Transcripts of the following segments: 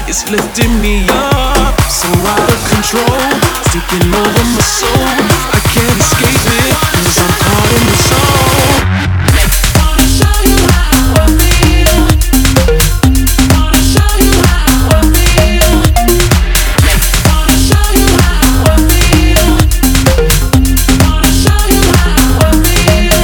It's lifting me up, so out of control. It's taking over my soul. I can't escape it, 'cause I'm caught in the zone. Wanna show you how I feel. Wanna show you how I feel. Wanna show you how I feel. Wanna show you how I feel.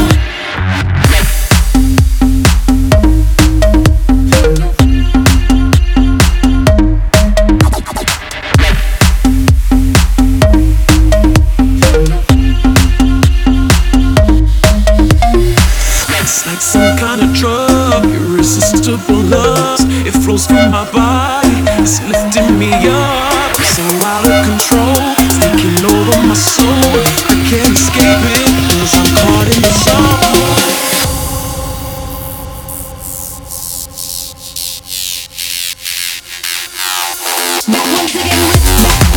It's like some kind of drug, irresistible love. It flows through my body, it's lifting me up. So out of control, it's taking over my soul. I can't escape it, 'cause I'm caught in the zone. Now once again with